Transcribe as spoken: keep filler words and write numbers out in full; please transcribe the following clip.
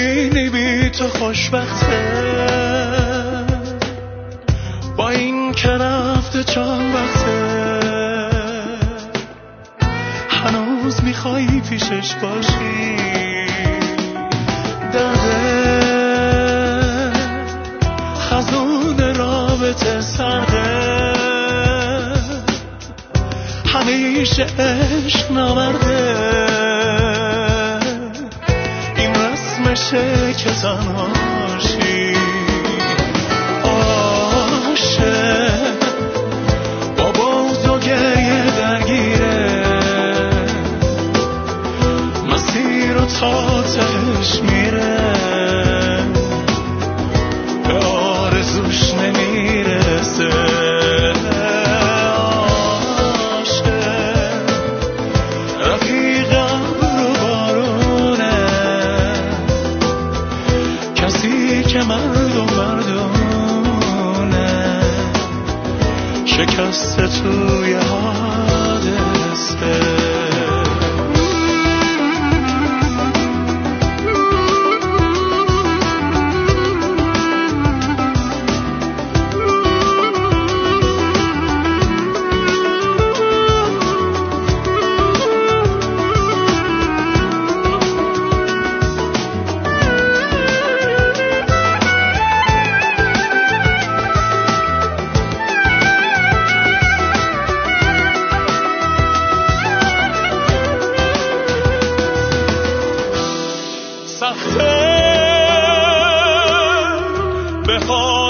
میبینی بی تو خوشبخته، با این که رفته چند وقته هنوز میخوایی پیشش باشی. درده خزون رابطه سرده، همیشه عشق نمرده، این رسمشه که تنهاشی. عاشق با بغض و گریه درگیره، مسیر رو تا تهش میره، به آرزوش نمیرسه. عاشق رفیقم رو بارونه، کسی که مردم مردونه، شکسته توی حادثه. سخته به